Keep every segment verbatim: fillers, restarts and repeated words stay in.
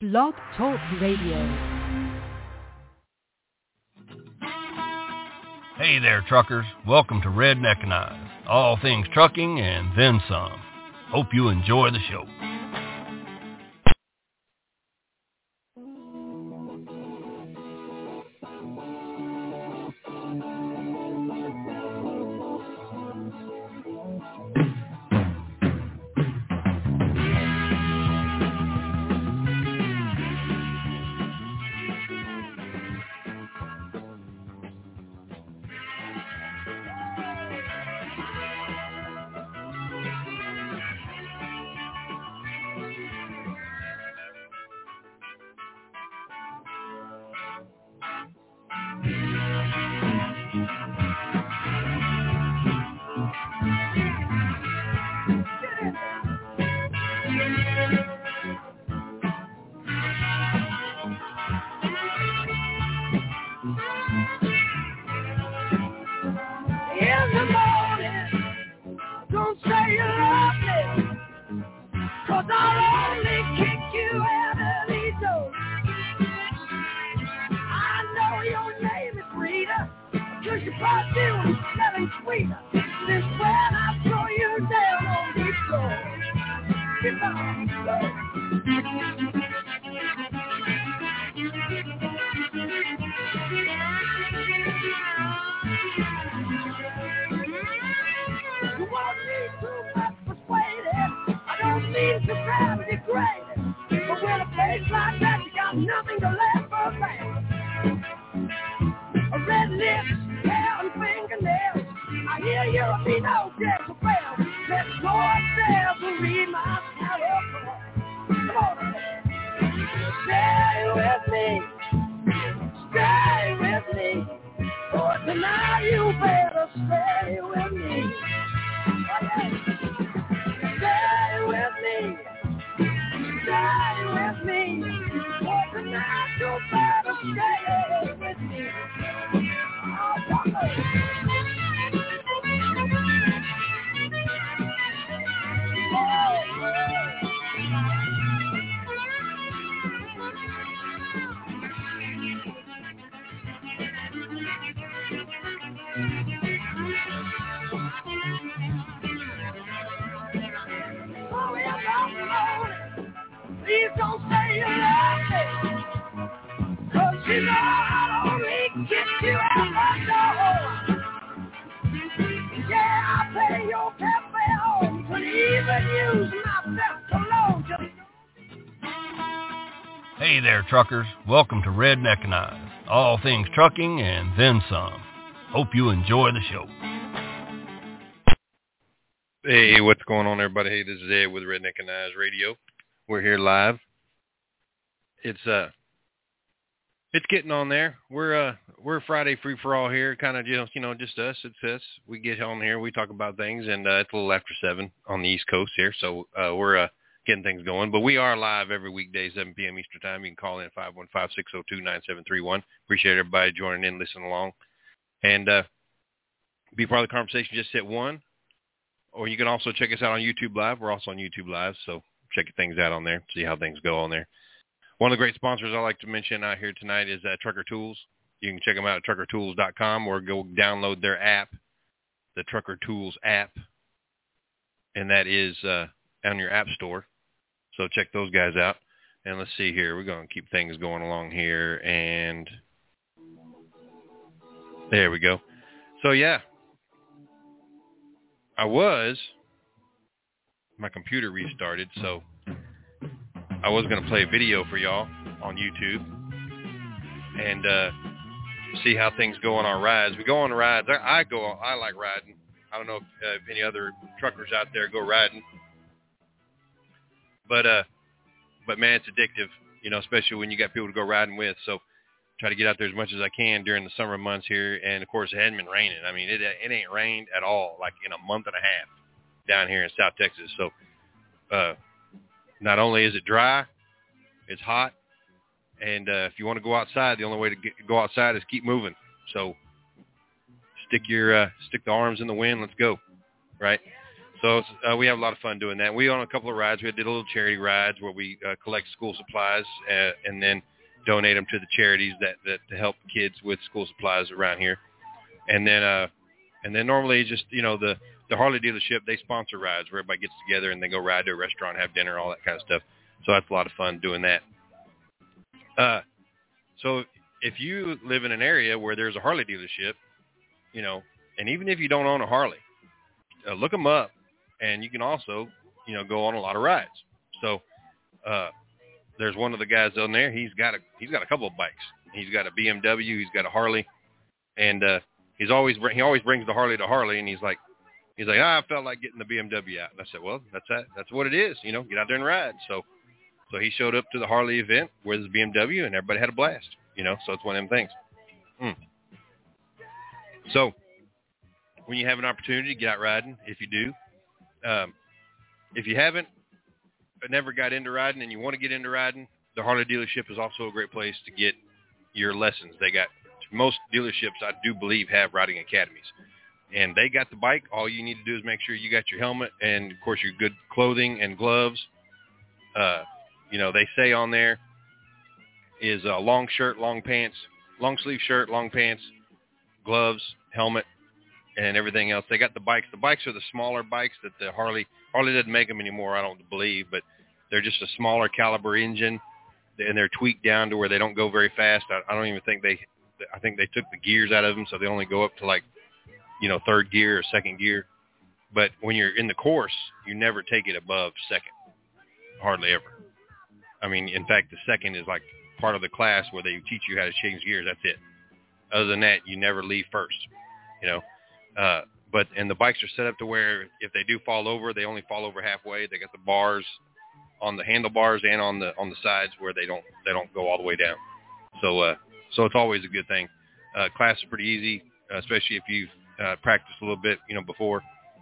Blog Talk Radio. Hey there, truckers. Welcome to Redneckinize, all things trucking and then some. Hope you enjoy the show. Hey there, truckers. Welcome to Redneckinize, all things trucking and then some. Hope you enjoy the show. Hey, what's going on, everybody? Hey, this is Ed with Redneckinize Radio. We're here live. It's uh, it's getting on there. We're uh, we're Friday free for all here. Kind of just you know just us. It's us. We get on here. We talk about things, and uh, it's a little after seven on the East Coast here, so uh, we're uh. getting things going. But we are live every weekday, seven p.m. Eastern Time. You can call in at five one five, six oh two, nine seven three one. Appreciate everybody joining in, listening along. And uh, be part of the conversation, just hit one. Or you can also check us out on YouTube Live. We're also on YouTube Live, so check things out on there, see how things go on there. One of the great sponsors I like to mention out here tonight is uh, Trucker Tools. You can check them out at trucker tools dot com or go download their app, the Trucker Tools app, and that is uh, on your app store. So check those guys out. And let's see here. We're going to keep things going along here. And there we go. So, yeah. I was. My computer restarted. So I was going to play a video for y'all on YouTube. And uh, see how things go on our rides. We go on rides. I, I go. I like riding. I don't know if, uh, if any other truckers out there go riding. But, uh, but man, it's addictive, you know, especially when you got people to go riding with. So try to get out there as much as I can during the summer months here. And, of course, it hadn't been raining. I mean, it it ain't rained at all, like in a month and a half down here in South Texas. So uh, not only is it dry, it's hot. And uh, if you want to go outside, the only way to get, go outside is keep moving. So stick your uh, stick the arms in the wind. Let's go, right? So uh, we have a lot of fun doing that. We own a couple of rides. We did a little charity rides where we uh, collect school supplies uh, and then donate them to the charities that, that to help kids with school supplies around here. And then uh, and then normally just, you know, the, the Harley dealership, they sponsor rides where everybody gets together and they go ride to a restaurant, have dinner, all that kind of stuff. So that's a lot of fun doing that. Uh, so if you live in an area where there's a Harley dealership, you know, and even if you don't own a Harley, uh, look them up, and you can also, you know, go on a lot of rides. So uh, there's one of the guys on there. He's got a he's got a couple of bikes. He's got a B M W. He's got a Harley, and uh, he's always he always brings the Harley to Harley, and he's like he's like ah, I felt like getting the B M W out. And I said, well, that's that that's what it is. You know, get out there and ride. So so he showed up to the Harley event with his B M W, and everybody had a blast. You know, so it's one of them things. Mm. So when you have an opportunity to get out riding, if you do, um, if you haven't, but never got into riding and you want to get into riding, the Harley dealership is also a great place to get your lessons. They got most dealerships, I do believe, have riding academies, and they got the bike. All you need to do is make sure you got your helmet and, of course, your good clothing and gloves. Uh, you know, they say on there is a long shirt, long pants, long sleeve shirt, long pants, gloves, helmet, and everything else. They got the bikes. The bikes are the smaller bikes that the Harley, Harley doesn't make them anymore, I don't believe, but they're just a smaller caliber engine, and they're tweaked down to where they don't go very fast. I, I don't even think they, I think they took the gears out of them, so they only go up to like, you know, third gear or second gear. But when you're in the course, you never take it above second, hardly ever. I mean, in fact, the second is like part of the class where they teach you how to change gears. That's it. Other than that, you never leave first, you know. Uh, but and the bikes are set up to where if they do fall over, they only fall over halfway. They got the bars on the handlebars and on the on the sides where they don't they don't go all the way down. So uh, so it's always a good thing. Uh, class is pretty easy, uh, especially if you've uh, practiced a little bit, you know, before.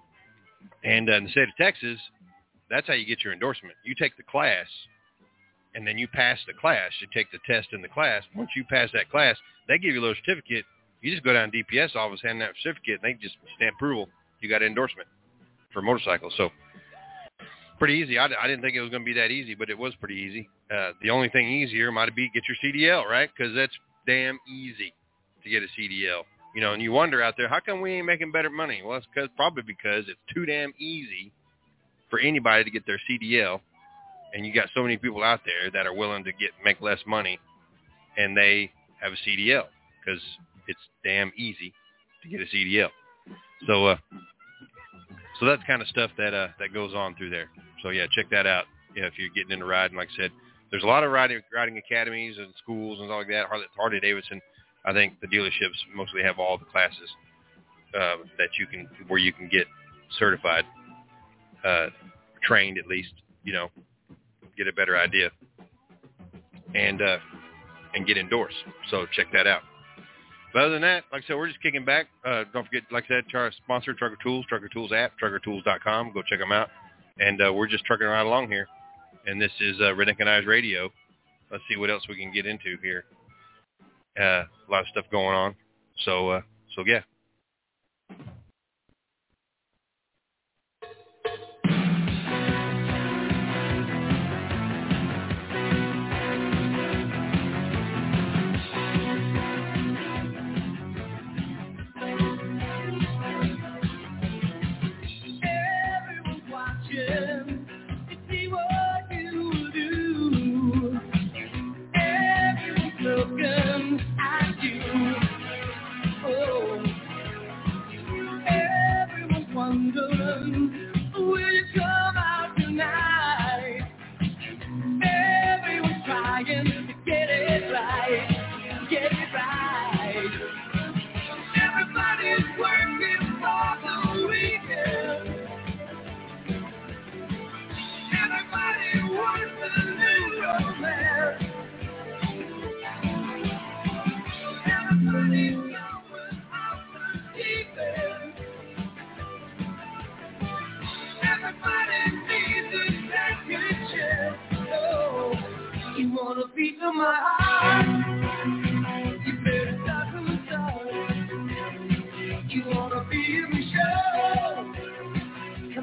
And uh, in the state of Texas, that's how you get your endorsement. You take the class, and then you pass the class. You take the test in the class. Once you pass that class, they give you a little certificate. You just go down to D P S office, hand that certificate, and they just stamp approval. You got endorsement for motorcycles. So pretty easy. I, I didn't think it was going to be that easy, but it was pretty easy. Uh, the only thing easier might be get your C D L, right? Because that's damn easy to get a C D L. You know, and you wonder out there, how come we ain't making better money? Well, it's cause, probably because it's too damn easy for anybody to get their C D L. And you got so many people out there that are willing to get make less money, and they have a C D L because it's damn easy to get a C D L. So, uh, so that's kind of stuff that uh, that goes on through there. So yeah, check that out. Yeah, if you're getting into riding, like I said, there's a lot of riding riding academies and schools and all like that. Harley, Harley Davidson, I think the dealerships mostly have all the classes uh, that you can where you can get certified, uh, trained at least. You know. Get a better idea and uh, and get endorsed. So check that out. But other than that, like I said, we're just kicking back. Uh, don't forget, like I said, our sponsor, Trucker Tools, Trucker Tools app, trucker tools dot com. Go check them out. And uh, we're just trucking right along here. And this is uh, Redneck and Eyes Radio. Let's see what else we can get into here. Uh, a lot of stuff going on. So, uh, so yeah. Come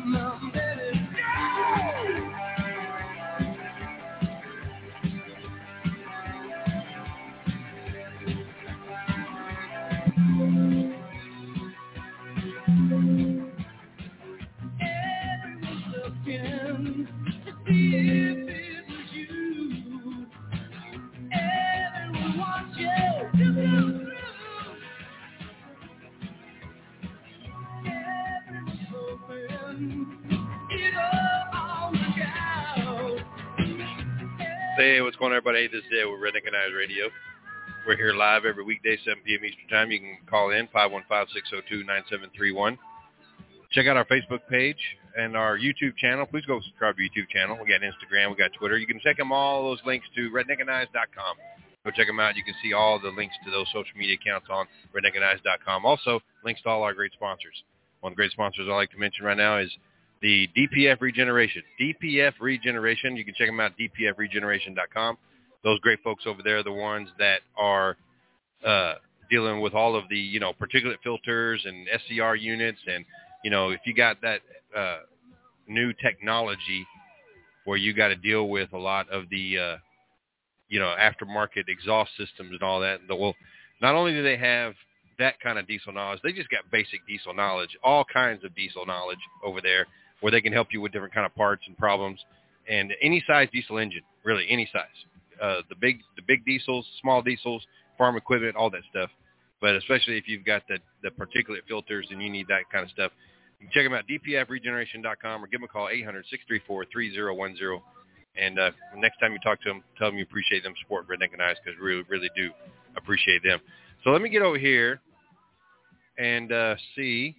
Hey, what's going on, everybody? Hey, this is Ed with Red Necked Radio. We're here live every weekday, seven p.m. Eastern Time. You can call in, five one five, six oh two, nine seven three one. Check out our Facebook page and our YouTube channel. Please go subscribe to our YouTube channel. We got Instagram. We got Twitter. You can check them all, those links to red necked eyes dot com. Go check them out. You can see all the links to those social media accounts on red necked eyes dot com. Also, links to all our great sponsors. One of the great sponsors I like to mention right now is the D P F Regeneration. D P F Regeneration. You can check them out at d p f regeneration dot com. Those great folks over there are the ones that are uh, dealing with all of the, you know, particulate filters and S C R units. And, you know, if you got that uh, new technology where you got to deal with a lot of the, uh, you know, aftermarket exhaust systems and all that, well, not only do they have that kind of diesel knowledge, they just got basic diesel knowledge, all kinds of diesel knowledge over there, where they can help you with different kind of parts and problems, and any size diesel engine, really any size. Uh, the big the big diesels, small diesels, farm equipment, all that stuff. But especially if you've got the, the particulate filters and you need that kind of stuff, you can check them out, d p f regeneration dot com, or give them a call, eight hundred, six three four, three oh one oh. And uh, next time you talk to them, tell them you appreciate them support Red Necked Eyes, because we really, really do appreciate them. So let me get over here and uh, see.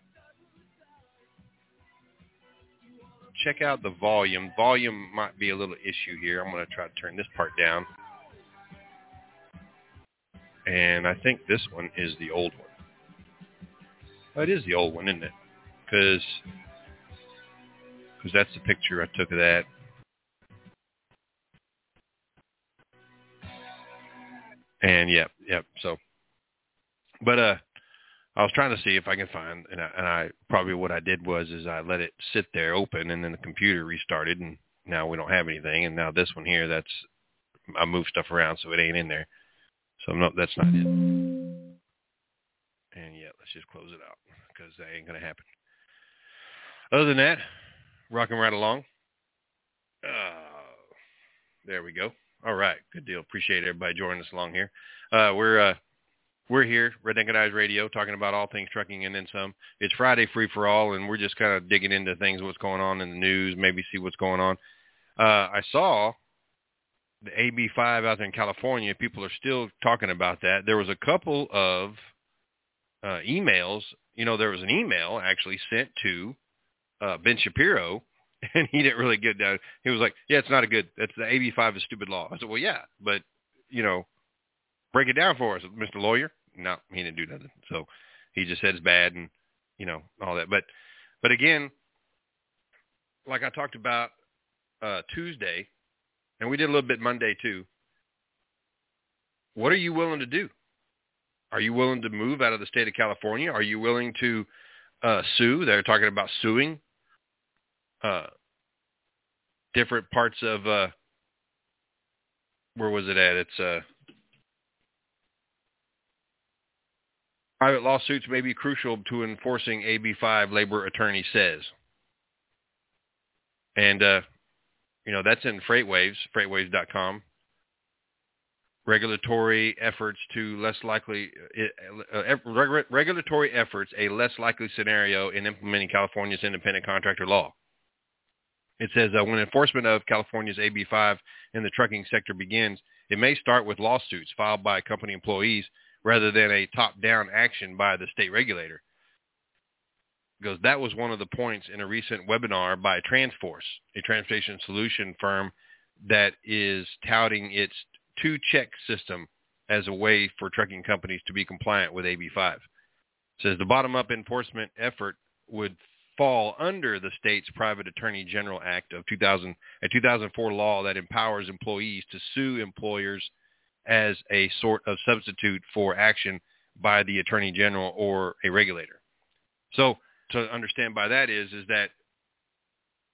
Check out the volume. Volume might be a little issue here. I'm going to try to turn this part down. And I think this one is the old one. Oh, it is the old one, isn't it? Because because that's the picture I took of that. And, yep, yep. So, but, uh, I was trying to see if I can find, and I, and I probably what I did was is I let it sit there open, and then the computer restarted, and now we don't have anything. And now this one here, that's I moved stuff around so it ain't in there. So I'm not, that's not it. And yeah, let's just close it out, because that ain't gonna happen. Other than that, rocking right along. Uh, there we go. All right, good deal. Appreciate everybody joining us along here. Uh, we're uh, We're here, Red Necked Eyes Radio, talking about all things trucking and then some. It's Friday Free for All, and we're just kind of digging into things, what's going on in the news, maybe see what's going on. Uh, I saw the A B five out there in California. People are still talking about that. There was a couple of uh, emails. You know, there was an email actually sent to uh, Ben Shapiro, and he didn't really get down. He was like, yeah, it's not a good, that's the A B five is stupid law. I said, well, yeah, but, you know, break it down for us, Mister Lawyer. No, he didn't do nothing. So he just said it's bad and, you know, all that. But, but again, like I talked about uh, Tuesday, and we did a little bit Monday too, what are you willing to do? Are you willing to move out of the state of California? Are you willing to uh, sue? They're talking about suing uh, different parts of, uh, where was it at? It's uh, private lawsuits may be crucial to enforcing A B five, labor attorney says. And, uh, you know, that's in FreightWaves, freightwaves dot com. Regulatory efforts to less likely, uh, reg- regulatory efforts, a less likely scenario in implementing California's independent contractor law. It says uh, when enforcement of California's A B five in the trucking sector begins, it may start with lawsuits filed by company employees rather than a top-down action by the state regulator. Because that was one of the points in a recent webinar by Transforce, a transportation solution firm that is touting its two-check system as a way for trucking companies to be compliant with A B five. It says the bottom-up enforcement effort would fall under the state's Private Attorney General Act of two thousand, a two thousand four law that empowers employees to sue employers as a sort of substitute for action by the Attorney General or a regulator. So to understand by that is, is that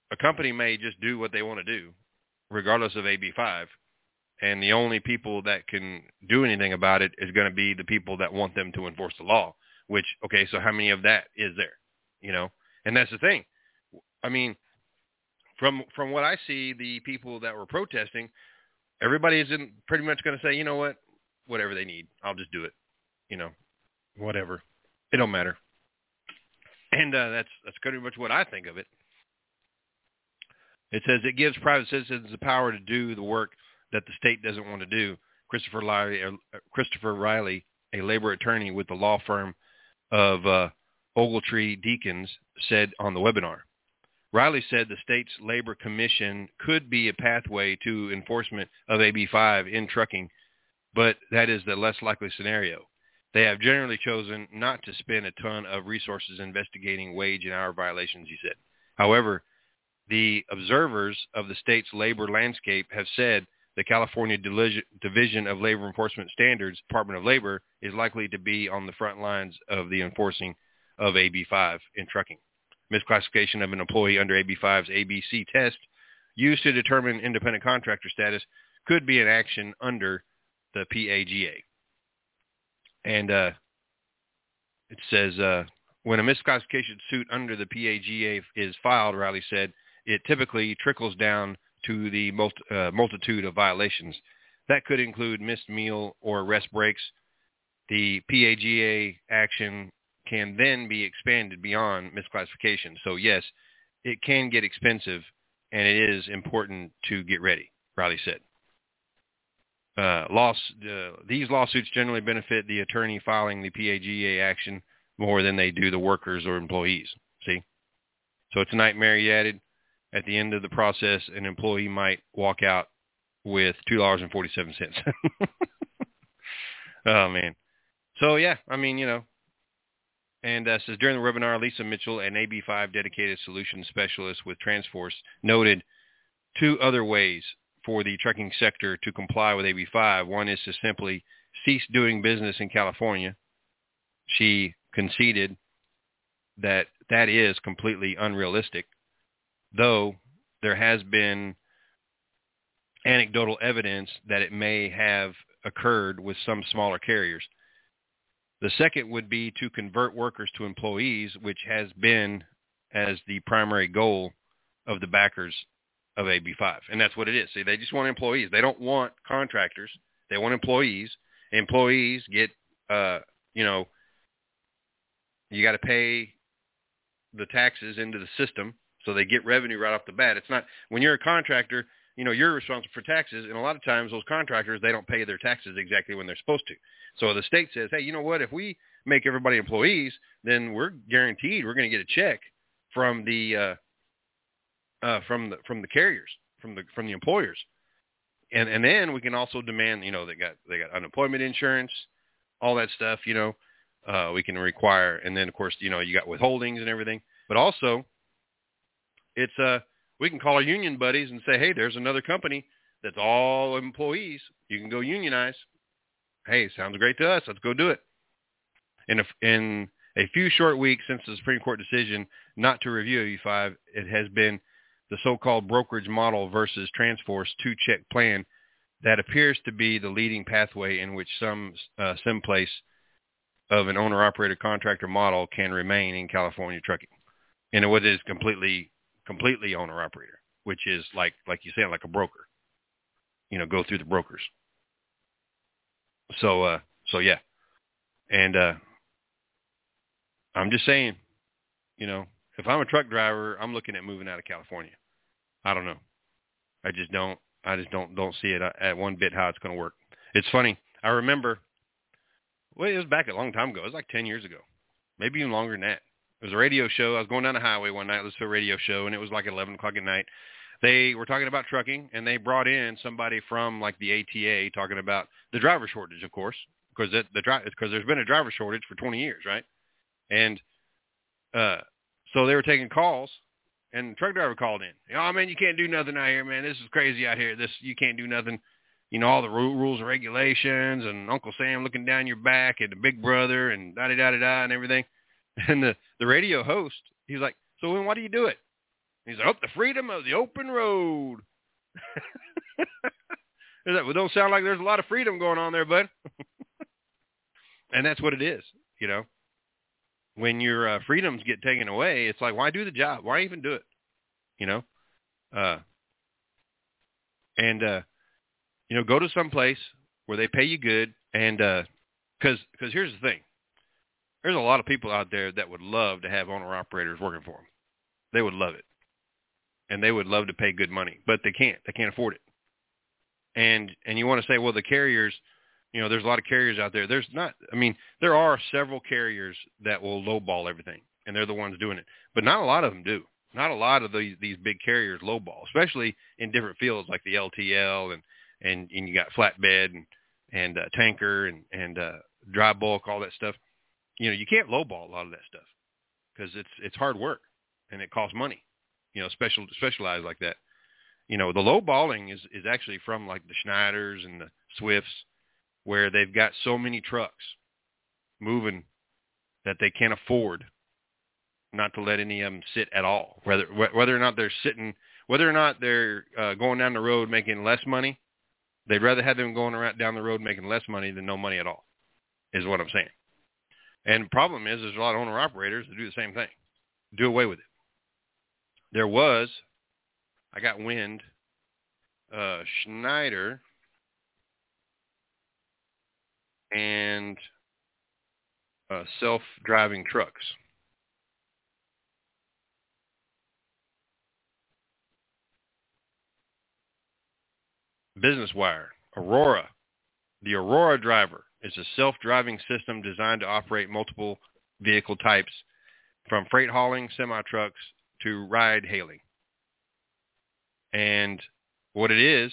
a company may just do what they want to do, regardless of A B five, and the only people that can do anything about it is going to be the people that want them to enforce the law, which, okay, so how many of that is there, you know? And that's the thing. I mean, from from what I see, the people that were protesting, everybody is in pretty much going to say, you know what, whatever they need, I'll just do it, you know, whatever. It don't matter. And uh, that's that's pretty much what I think of it. It says it gives private citizens the power to do the work that the state doesn't want to do. Christopher Riley, uh, Christopher Riley, a labor attorney with the law firm of uh, Ogletree Deakins, said on the webinar. Riley said the state's labor commission could be a pathway to enforcement of A B five in trucking, but that is the less likely scenario. They have generally chosen not to spend a ton of resources investigating wage and hour violations, he said. However, the observers of the state's labor landscape have said the California Division of Labor Enforcement Standards, Department of Labor, is likely to be on the front lines of the enforcing of A B five in trucking. Misclassification of an employee under A B five's A B C test used to determine independent contractor status could be an action under the P A G A. And uh, it says, uh, when a misclassification suit under the P A G A is filed, Riley said, it typically trickles down to the multi, uh, multitude of violations. That could include missed meal or rest breaks. The P A G A action can then be expanded beyond misclassification. So, yes, it can get expensive, and it is important to get ready, Riley said. Uh, loss, uh, these lawsuits generally benefit the attorney filing the P A G A action more than they do the workers or employees. See? So it's a nightmare, he added. At the end of the process, an employee might walk out with two dollars and forty-seven cents. Oh, man. So, yeah, I mean, you know. And uh, says during the webinar, Lisa Mitchell, an A B five dedicated solutions specialist with Transforce, noted two other ways for the trucking sector to comply with A B five. One is to simply cease doing business in California. She conceded that that is completely unrealistic, though there has been anecdotal evidence that it may have occurred with some smaller carriers. The second would be to convert workers to employees, which has been as the primary goal of the backers of A B five. And that's what it is. See, they just want employees. They don't want contractors. They want employees. Employees get, uh, you know, you got to pay the taxes into the system, so they get revenue right off the bat. It's not, when you're a contractor, you know, you're responsible for taxes, and a lot of times those contractors, they don't pay their taxes exactly when they're supposed to. So the state says, hey, you know what, if we make everybody employees, then we're guaranteed we're going to get a check from the uh, uh, from the from the carriers, from the from the employers, and and then we can also demand, you know, they got they got unemployment insurance, all that stuff, you know, uh, we can require, and then of course, you know, you got withholdings and everything, but also it's uh we can call our union buddies and say, hey, there's another company that's all employees. You can go unionize. Hey, sounds great to us. Let's go do it. In a, in a few short weeks since the Supreme Court decision not to review A B five, it has been the so-called brokerage model versus Transforce two-check plan that appears to be the leading pathway in which some uh, some place of an owner-operator contractor model can remain in California trucking. And what is completely completely owner-operator, which is like, like you said, like a broker, you know, go through the brokers. So, uh, so yeah. And, uh, I'm just saying, you know, if I'm a truck driver, I'm looking at moving out of California. I don't know. I just don't, I just don't, don't see it at one bit how it's going to work. It's funny. I remember, well, it was back a long time ago. It was like ten years ago, maybe even longer than that. It was a radio show. I was going down the highway one night, listening to a radio show, and it was like eleven o'clock at night. They were talking about trucking, and they brought in somebody from like the A T A talking about the driver shortage, of course, because the, the because there's been a driver shortage for twenty years, right? And uh, so they were taking calls, and the truck driver called in. Oh man, you can't do nothing out here, man. This is crazy out here. This you can't do nothing. You know, all the rules and regulations, and Uncle Sam looking down your back, and the Big Brother, and da da da da da, and everything. And the, the radio host, he was like, so then why do you do it? He's like, oh, the freedom of the open road. That well, don't sound like there's a lot of freedom going on there, bud. And that's what it is, you know. When your uh, freedoms get taken away, it's like, why do the job? Why even do it? You know? Uh, and, uh, you know, go to some place where they pay you good. And because uh, because here's the thing. There's a lot of people out there that would love to have owner-operators working for them. They would love it. And they would love to pay good money. But they can't. They can't afford it. And and you want to say, well, the carriers, you know, there's a lot of carriers out there. There's not, I mean, there are several carriers that will lowball everything, and they're the ones doing it. But not a lot of them do. Not a lot of these these big carriers lowball, especially in different fields like the L T L and and, and you got flatbed and and uh, tanker and and uh, dry bulk, all that stuff. You know, you can't lowball a lot of that stuff because it's it's hard work and it costs money. You know, special specialized like that. You know, the lowballing is is actually from like the Schneiders and the Swifts, where they've got so many trucks moving that they can't afford not to let any of them sit at all. Whether whether or not they're sitting, whether or not they're uh, going down the road making less money, they'd rather have them going around down the road making less money than no money at all, is what I'm saying. And the problem is, there's a lot of owner-operators that do the same thing. Do away with it. There was, I got wind, uh, Schneider and uh, self-driving trucks. Business Wire, Aurora. The Aurora Driver is a self-driving system designed to operate multiple vehicle types, from freight hauling, semi-trucks, to ride-hailing. And what it is,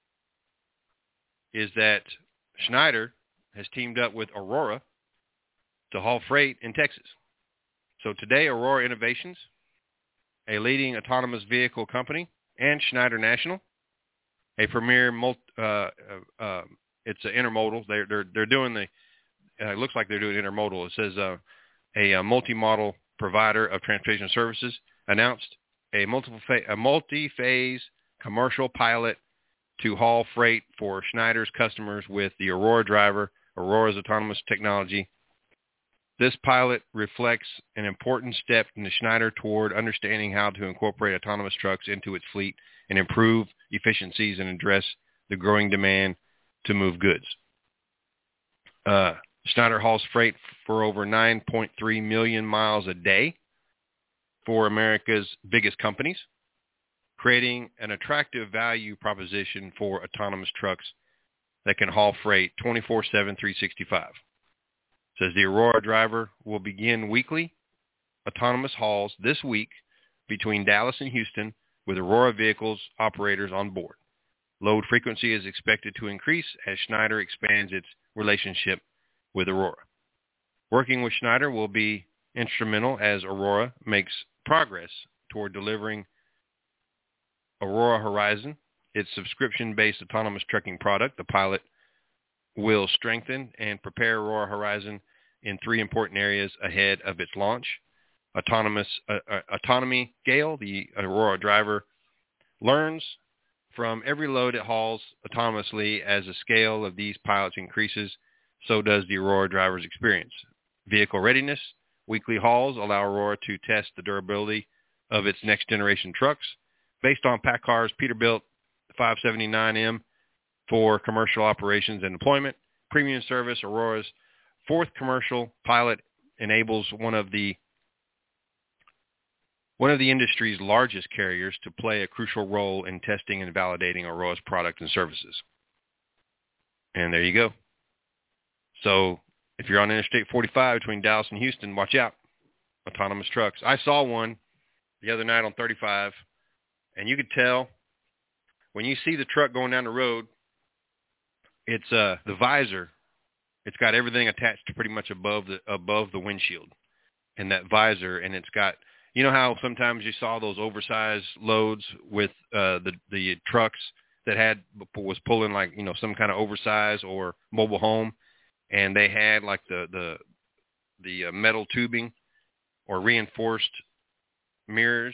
is that Schneider has teamed up with Aurora to haul freight in Texas. So today, Aurora Innovations, a leading autonomous vehicle company, and Schneider National, a premier multi, uh, uh, uh, it's an intermodal. They're they're they're doing the. Uh, it looks like they're doing intermodal. It says uh, a, a multi-model provider of transportation services announced a multiple fa- a multi-phase commercial pilot to haul freight for Schneider's customers with the Aurora Driver, Aurora's autonomous technology. This pilot reflects an important step in the Schneider toward understanding how to incorporate autonomous trucks into its fleet and improve efficiencies and address the growing demand to move goods. Uh, Schneider hauls freight for over nine point three million miles a day for America's biggest companies, creating an attractive value proposition for autonomous trucks that can haul freight twenty-four seven, three sixty-five. It says the Aurora Driver will begin weekly autonomous hauls this week between Dallas and Houston with Aurora vehicles operators on board. Load frequency is expected to increase as Schneider expands its relationship with Aurora. Working with Schneider will be instrumental as Aurora makes progress toward delivering Aurora Horizon, its subscription-based autonomous trucking product. The pilot will strengthen and prepare Aurora Horizon in three important areas ahead of its launch. Autonomous uh, uh, autonomy scale. The Aurora Driver learns from every load it hauls autonomously. As the scale of these pilots increases, so does the Aurora Driver's experience. Vehicle readiness. Weekly hauls allow Aurora to test the durability of its next-generation trucks based on PACCAR's Peterbilt five seventy-nine M for commercial operations and deployment. Premium service. Aurora's fourth commercial pilot enables one of the one of the industry's largest carriers to play a crucial role in testing and validating Aurora's product and services. And there you go. So if you're on Interstate forty-five between Dallas and Houston, watch out. Autonomous trucks. I saw one the other night on thirty-five, and you could tell when you see the truck going down the road, it's uh, the visor. It's got everything attached to pretty much above the above the windshield, and that visor, and it's got. You know how sometimes you saw those oversized loads with uh, the the trucks that had was pulling like you know some kind of oversized or mobile home, and they had like the the the uh, metal tubing or reinforced mirrors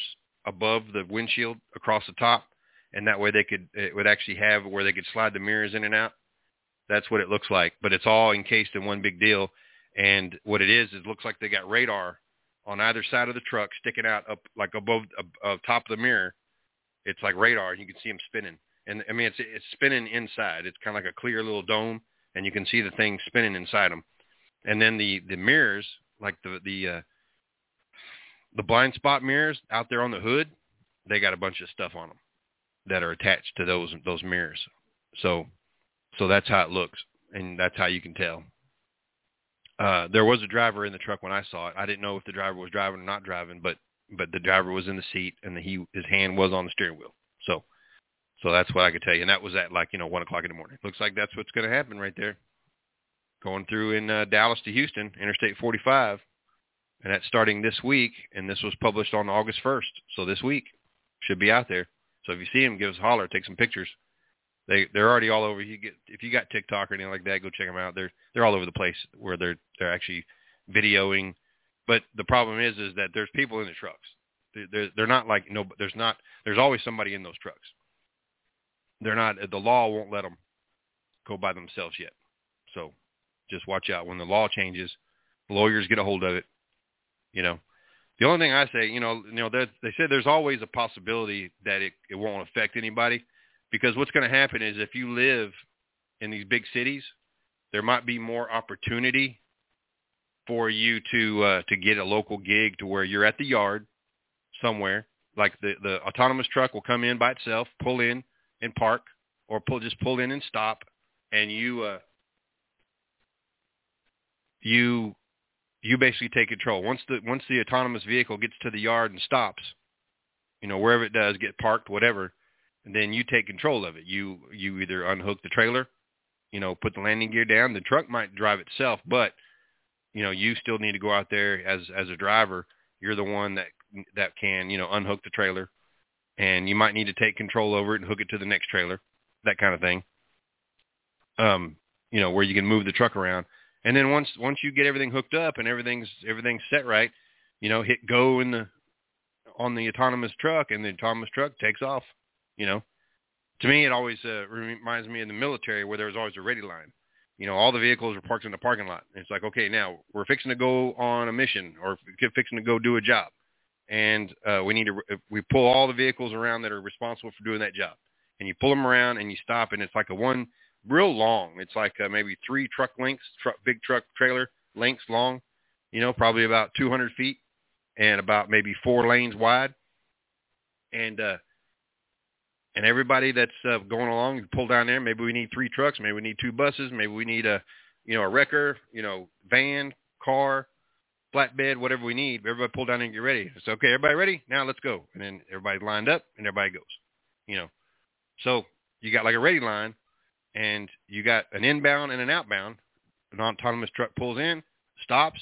above the windshield across the top, and that way they could it would actually have where they could slide the mirrors in and out. That's what it looks like, but it's all encased in one big deal. And what it is, it looks like they got radar on either side of the truck sticking out up like above uh, top of the mirror. It's like radar, and you can see them spinning. And I mean, it's it's spinning inside. It's kind of like a clear little dome, and you can see the thing spinning inside them. And then the, the mirrors, like the the uh, the blind spot mirrors out there on the hood, they got a bunch of stuff on them that are attached to those those mirrors. So so that's how it looks, and that's how you can tell. Uh, there was a driver in the truck when I saw it. I didn't know if the driver was driving or not driving, but but the driver was in the seat, and the, he his hand was on the steering wheel. So so that's what I could tell you. And that was at like you know one o'clock in the morning. Looks like that's what's going to happen right there, going through in uh, Dallas to Houston, Interstate forty-five, and that's starting this week. And this was published on August first, so this week should be out there. So if you see them, give us a holler, take some pictures. They they're already all over. You get if you got TikTok or anything like that, go check them out. They're they're all over the place where they're they're actually videoing. But the problem is is that there's people in the trucks. They're they're, they're not like no. There's not. There's always somebody in those trucks. They're not. The law won't let them go by themselves yet. So just watch out when the law changes. Lawyers get a hold of it. You know. The only thing I say, you know, you know, they said there's always a possibility that it, it won't affect anybody, because what's going to happen is if you live in these big cities, there might be more opportunity for you to uh, to get a local gig to where you're at the yard somewhere. Like the, the autonomous truck will come in by itself, pull in and park, or pull just pull in and stop, and you uh, you. you basically take control. Once the once the autonomous vehicle gets to the yard and stops, you know, wherever it does, get parked, whatever, and then you take control of it. You you either unhook the trailer, you know, put the landing gear down. The truck might drive itself, but, you know, you still need to go out there as as a driver. You're the one that that can, you know, unhook the trailer, and you might need to take control over it and hook it to the next trailer, that kind of thing. Um, you know, where you can move the truck around. And then once once you get everything hooked up and everything's everything's set right, you know, hit go in the on the autonomous truck, and the autonomous truck takes off. You know, to me, it always uh, reminds me of the military, where there was always a ready line. You know, all the vehicles were parked in the parking lot. And it's like, okay, now we're fixing to go on a mission, or fixing to go do a job, and uh, we need to we pull all the vehicles around that are responsible for doing that job, and you pull them around and you stop, and it's like a one. Real long. It's like uh, maybe three truck lengths, truck, big truck trailer lengths long, you know, probably about two hundred feet and about maybe four lanes wide. And, uh, and everybody that's uh, going along, you pull down there. Maybe we need three trucks. Maybe we need two buses. Maybe we need a, you know, a wrecker, you know, van, car, flatbed, whatever we need. Everybody pull down and get ready. It's okay. Everybody ready? Now let's go. And then everybody's lined up and everybody goes, you know. So you got like a ready line. And you got an inbound and an outbound. An autonomous truck pulls in, stops.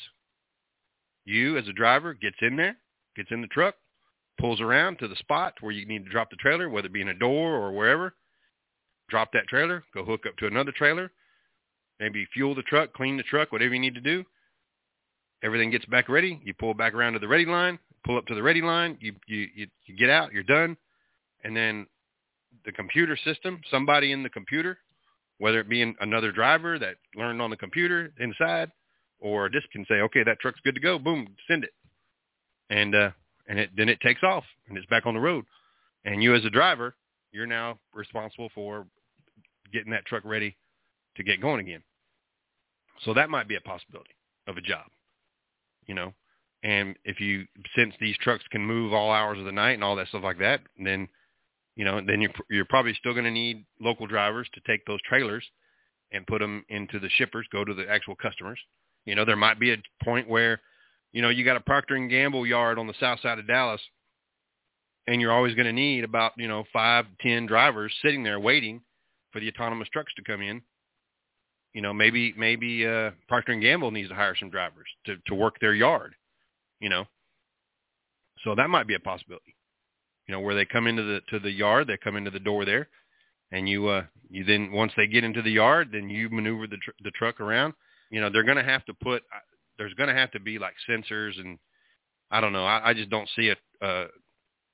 You, as a driver, gets in there, gets in the truck, pulls around to the spot where you need to drop the trailer, whether it be in a door or wherever. Drop that trailer, go hook up to another trailer, maybe fuel the truck, clean the truck, whatever you need to do. Everything gets back ready. You pull back around to the ready line, pull up to the ready line. You you you, you get out, you're done. And then the computer system, somebody in the computer, whether it be another driver that learned on the computer inside, or just can say, okay, that truck's good to go. Boom, send it. And uh, and it, then it takes off, and it's back on the road. And you as a driver, you're now responsible for getting that truck ready to get going again. So that might be a possibility of a job, you know. And if you, since these trucks can move all hours of the night and all that stuff like that, then you know, then you're, you're probably still going to need local drivers to take those trailers and put them into the shippers, go to the actual customers. You know, there might be a point where, you know, you got a Procter and Gamble yard on the south side of Dallas, and you're always going to need about, you know, five, ten drivers sitting there waiting for the autonomous trucks to come in. You know, maybe maybe uh, Procter and Gamble needs to hire some drivers to, to work their yard, you know. So that might be a possibility. You know, where they come into the to the yard, they come into the door there, and you uh you then once they get into the yard, then you maneuver the tr- the truck around. You know, they're going to have to put there's going to have to be like sensors, and I don't know. I, I just don't see it uh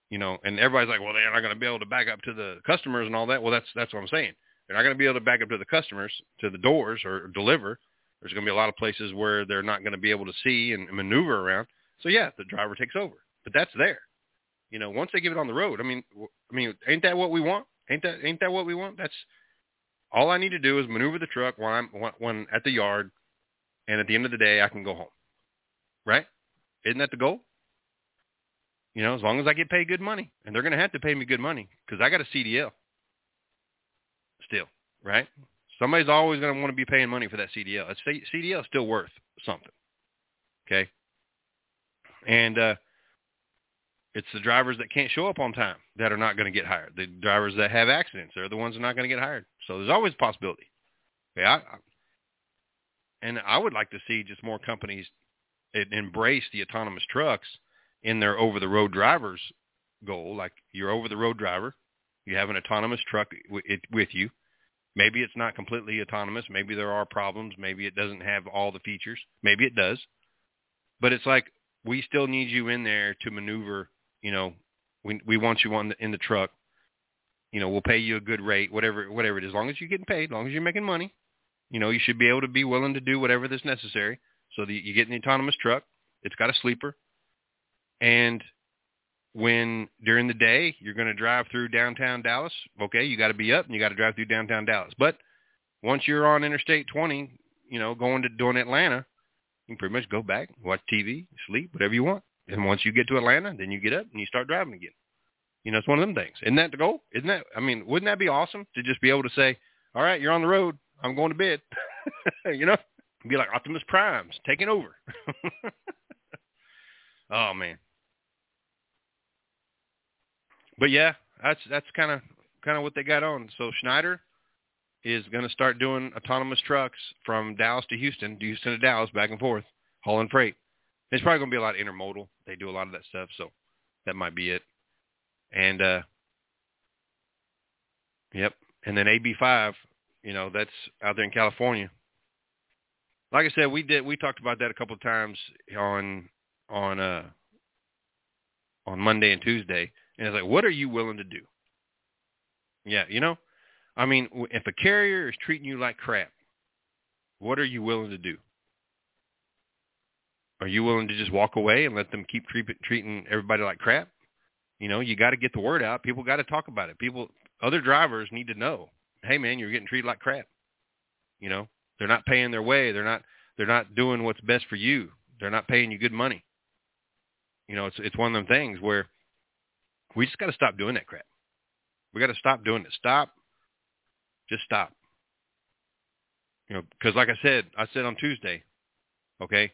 You know, and everybody's like, well, they're not going to be able to back up to the customers and all that. Well, that's that's what I'm saying. They're not going to be able to back up to the customers, to the doors, or deliver. There's going to be a lot of places where they're not going to be able to see and maneuver around. So, yeah, the driver takes over. But that's there. You know, once they give it on the road, I mean, I mean, ain't that what we want? Ain't that ain't that what we want? That's all I need to do is maneuver the truck when I'm when at the yard, and at the end of the day, I can go home. Right? Isn't that the goal? You know, as long as I get paid good money, and they're going to have to pay me good money because I got a C D L still, right? Somebody's always going to want to be paying money for that C D L. It's C D L is still worth something, okay? And uh, it's the drivers that can't show up on time that are not going to get hired. The drivers that have accidents, they're the ones that are not going to get hired. So there's always a possibility. Okay, I, I, and I would like to see just more companies embrace the autonomous trucks in their over-the-road drivers goal. Like, you're over-the-road driver, you have an autonomous truck with you. Maybe it's not completely autonomous. Maybe there are problems. Maybe it doesn't have all the features. Maybe it does. But it's like, we still need you in there to maneuver. You know, we we want you on the, in the truck. You know, we'll pay you a good rate, whatever whatever it is. As long as you're getting paid, as long as you're making money, you know, you should be able to be willing to do whatever that's necessary. So that you get in the autonomous truck. It's got a sleeper. And when during the day you're going to drive through downtown Dallas, okay, you got to be up and you got to drive through downtown Dallas. But once you're on Interstate twenty, you know, going to doing Atlanta, you can pretty much go back, watch T V, sleep, whatever you want. And once you get to Atlanta, then you get up and you start driving again. You know, it's one of them things. Isn't that the goal? Isn't that, I mean, wouldn't that be awesome to just be able to say, all right, you're on the road, I'm going to bed. You know, be like Optimus Prime's taking over. Oh, man. But yeah, that's that's kind of kind of what they got on. So Schneider is going to start doing autonomous trucks from Dallas to Houston, Houston to Dallas, back and forth, hauling freight. It's probably going to be a lot of intermodal. They do a lot of that stuff, so that might be it. And uh, yep, and then A B five, you know, that's out there in California. Like I said, we did we talked about that a couple of times on on uh, on Monday and Tuesday. And it's like, what are you willing to do? Yeah, you know, I mean, if a carrier is treating you like crap, what are you willing to do? Are you willing to just walk away and let them keep treat, treating everybody like crap? You know, you got to get the word out. People got to talk about it. People, other drivers need to know, hey, man, you're getting treated like crap. You know, they're not paying their way. They're not, they're not doing what's best for you. They're not paying you good money. You know, it's it's one of them things where we just got to stop doing that crap. We got to stop doing it. Stop. Just stop. You know, because like I said, I said on Tuesday, okay,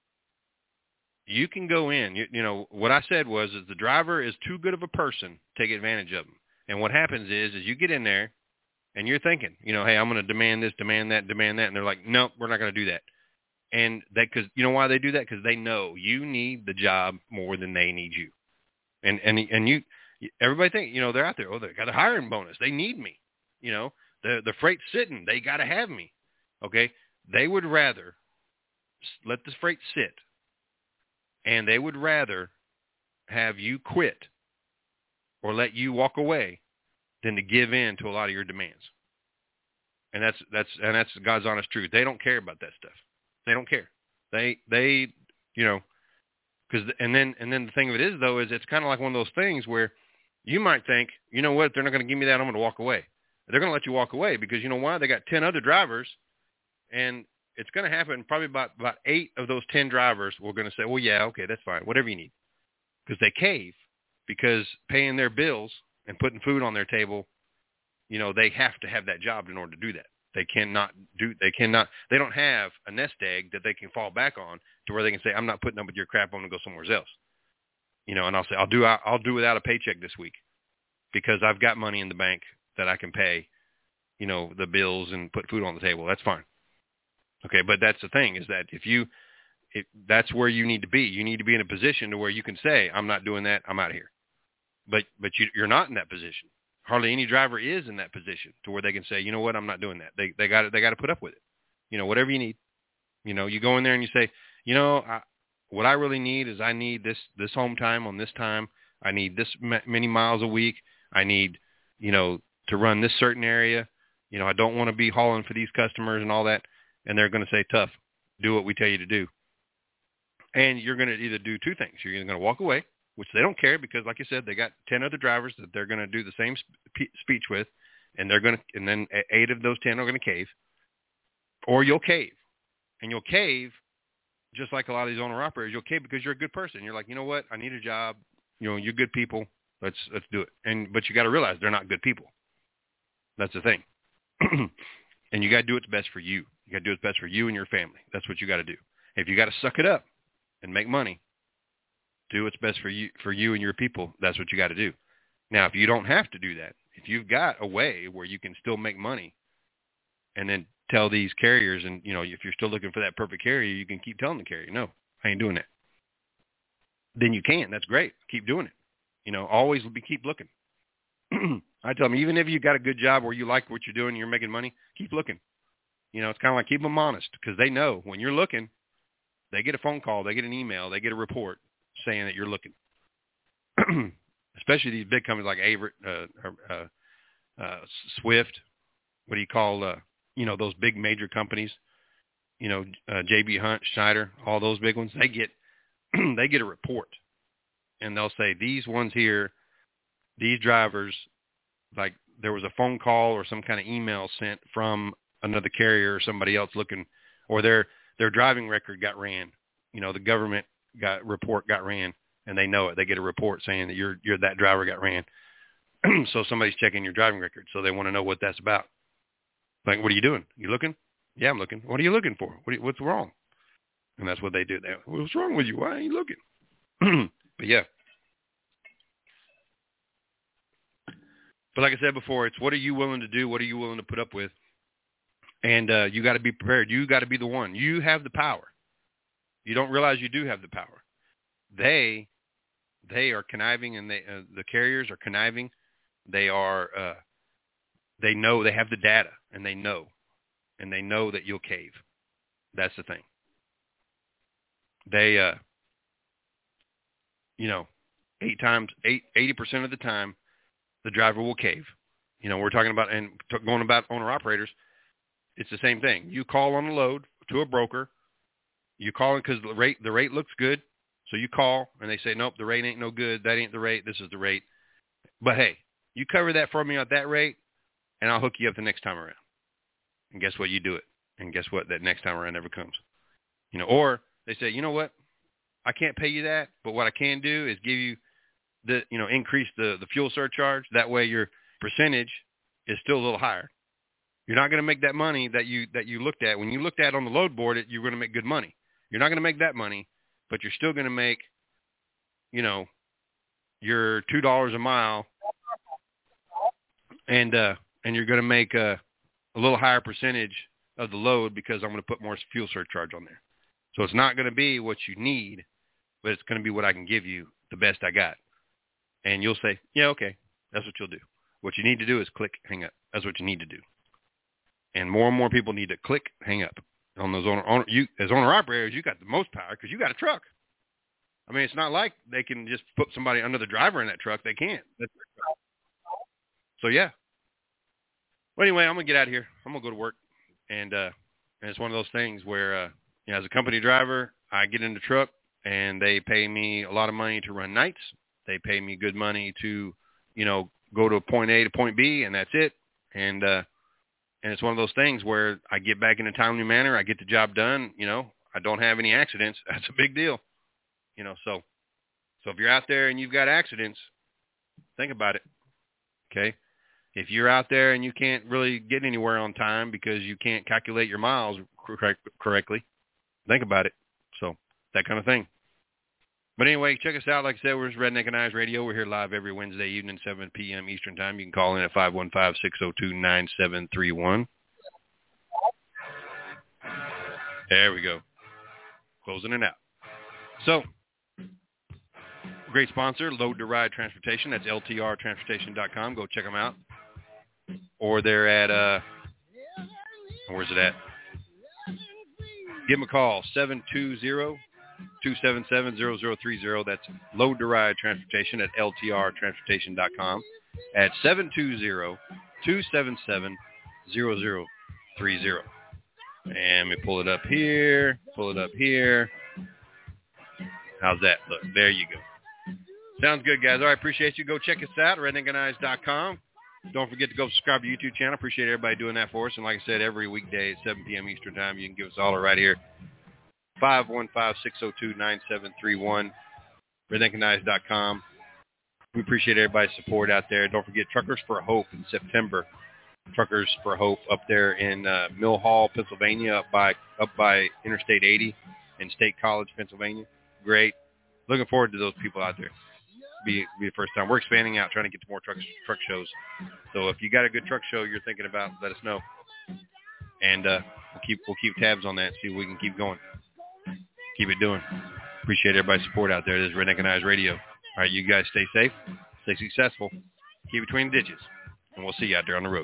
you can go in. You, you know, what I said was is the driver is too good of a person to take advantage of them. And what happens is, is you get in there and you're thinking, you know, hey, I'm going to demand this, demand that, demand that. And they're like, nope, we're not going to do that. And they, because you know why they do that? Because they know you need the job more than they need you. And and and you, everybody think, you know, they're out there. Oh, they got a hiring bonus. They need me. You know, the the freight's sitting. They got to have me. Okay, they would rather let the freight sit, and they would rather have you quit or let you walk away than to give in to a lot of your demands. And that's that's and that's God's honest truth. They don't care about that stuff. They don't care. They they you know. Because and then and then the thing of it is though is it's kind of like one of those things where you might think, you know what, if they're not going to give me that, I'm going to walk away. They're going to let you walk away because you know why? They got ten other drivers, and it's going to happen. Probably about about eight of those ten drivers were going to say, well, yeah, okay, that's fine, whatever you need, because they cave because paying their bills and putting food on their table, you know, they have to have that job in order to do that. They cannot do, they cannot, they don't have a nest egg that they can fall back on to where they can say, I'm not putting up with your crap, I'm going to go somewhere else. You know, and I'll say, I'll do, I'll do without a paycheck this week because I've got money in the bank that I can pay, you know, the bills and put food on the table. That's fine. Okay. But that's the thing is that if you, if that's where you need to be, you need to be in a position to where you can say, I'm not doing that. I'm out of here. But, but you, you're not in that position. Hardly any driver is in that position to where they can say, you know what, I'm not doing that. They they got to they got to put up with it. You know, whatever you need. You know, you go in there and you say, you know, I, what I really need is I need this this home time on this time. I need this m- many miles a week. I need, you know, to run this certain area. You know, I don't want to be hauling for these customers and all that. And they're going to say, tough, do what we tell you to do. And you're going to either do two things. You're either going to walk away, which they don't care because, like you said, they got ten other drivers that they're going to do the same sp- speech with, and they're going to, and then eight of those ten are going to cave. Or you'll cave. And you'll cave just like a lot of these owner-operators. You'll cave because you're a good person. You're like, you know what? I need a job. You know, you're good people. Let's let's do it. And but you got to realize they're not good people. That's the thing. And you got to do what's best for you. You got to do what's best for you and your family. That's what you got to do. If you got to suck it up and make money, do what's best for you for you and your people. That's what you got to do. Now, if you don't have to do that, if you've got a way where you can still make money, and then tell these carriers, and you know, if you're still looking for that perfect carrier, you can keep telling the carrier, no, I ain't doing that. Then you can. That's great. Keep doing it. You know, always be keep looking. I tell them, even if you got a good job where you like what you're doing, you're making money, keep looking. You know, it's kind of like keep them honest because they know when you're looking, they get a phone call, they get an email, they get a report saying that you're looking. Especially these big companies like Averitt, uh, uh, uh, Swift. What do you call, uh, you know, those big major companies? You know, uh, J B Hunt, Schneider, all those big ones. They get they get a report, and they'll say these ones here, these drivers, like there was a phone call or some kind of email sent from another carrier or somebody else looking, or their their driving record got ran. You know, the government got report got ran, and they know it. They get a report saying that you're you're that driver got ran. So somebody's checking your driving record, so they want to know what that's about. Like, what are you doing? You looking? Yeah, I'm looking. What are you looking for? What are you, what's wrong? And that's what they do. They, what's wrong with you? Why are you looking? But yeah. But like I said before, it's what are you willing to do? What are you willing to put up with? And uh, you got to be prepared. You got to be the one. You have the power. You don't realize you do have the power. They, they are conniving, and they uh, the carriers are conniving. They are. Uh, they know they have the data, and they know, and they know that you'll cave. That's the thing. They, uh, you know, eight times, eight, eighty percent of the time, the driver will cave. You know, we're talking about, and t- going about owner-operators, it's the same thing. You call on a load to a broker. You call it because the rate, the rate looks good. So you call, and they say, nope, the rate ain't no good. That ain't the rate. This is the rate. But, hey, you cover that for me at that rate, and I'll hook you up the next time around. And guess what? You do it. And guess what? That next time around never comes. You know, or they say, you know what? I can't pay you that, but what I can do is give you the, you know, increase the, the fuel surcharge. That way your percentage is still a little higher. You're not going to make that money that you, that you looked at. When you looked at on the load board, it, you're going to make good money. You're not going to make that money, but you're still going to make, you know, your two dollars a mile, and, uh, and you're going to make a, a little higher percentage of the load because I'm going to put more fuel surcharge on there. So it's not going to be what you need, but it's going to be what I can give you, the best I got. And you'll say, yeah, okay, that's what you'll do. What you need to do is click, hang up. That's what you need to do. And more and more people need to click, hang up. On those owner, owner you as owner operators, you got the most power because you got a truck. I mean, it's not like they can just put somebody under the driver in that truck. They can't. That's their truck. So yeah. Well, anyway, I'm gonna get out of here. I'm gonna go to work, and uh, and it's one of those things where, uh, you know, as a company driver, I get in the truck, and they pay me a lot of money to run nights. They pay me good money to, you know, go to point A to point B, and that's it. And uh, and it's one of those things where I get back in a timely manner. I get the job done. You know, I don't have any accidents. That's a big deal. You know, so so if you're out there and you've got accidents, think about it. Okay. If you're out there and you can't really get anywhere on time because you can't calculate your miles correct, correctly, think about it. So that kind of thing. But anyway, check us out. Like I said, we're Redneck and Eyes Radio. We're here live every Wednesday evening, seven p.m. Eastern Time. You can call in at five one five, six oh two, nine seven three one. There we go. Closing it out. So, great sponsor, Load to Ride Transportation. That's L T R transportation dot com. Go check them out. Or they're at, uh, where's it at? Give them a call, seven two zero, two seven seven, zero zero three zero. That's Load to Ride Transportation at L T R transportation dot com at seven two zero, two seven seven, zero zero three zero. And we pull it up here, pull it up here. How's that look? There you go. Sounds good, guys. All right, appreciate you. Go check us out at redneck and eyes dot com. Don't forget to go subscribe to the YouTube channel. Appreciate everybody doing that for us. And like I said, every weekday at seven p.m. Eastern Time, you can give us a holler right here. five one five, six oh two, nine seven three one, redneck and eyes dot com. We appreciate everybody's support out there. Don't forget Truckers for Hope in September. Truckers for Hope up there in uh, Mill Hall, Pennsylvania, up by up by Interstate eighty in State College, Pennsylvania. Great. Looking forward to those people out there. Be be the first time. We're expanding out, trying to get to more truck truck shows. So if you got a good truck show you're thinking about, let us know, and uh, we'll keep we'll keep tabs on that. See if we can keep going, keep it doing. Appreciate everybody's support out there. This is Redneck and Eyes Radio. All right, you guys stay safe, stay successful, keep between the ditches, and we'll see you out there on the road.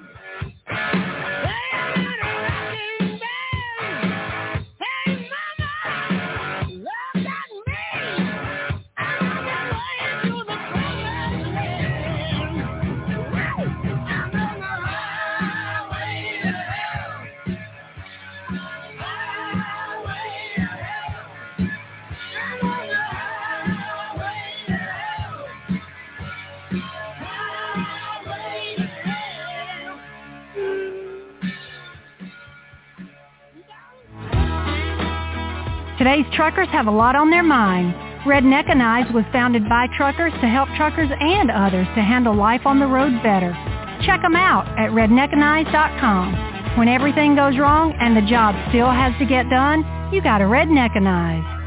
Today's truckers have a lot on their minds. Redneck and Eyes was founded by truckers to help truckers and others to handle life on the road better. Check them out at redneck and eyes dot com. When everything goes wrong and the job still has to get done, you got a Redneck and Eyes.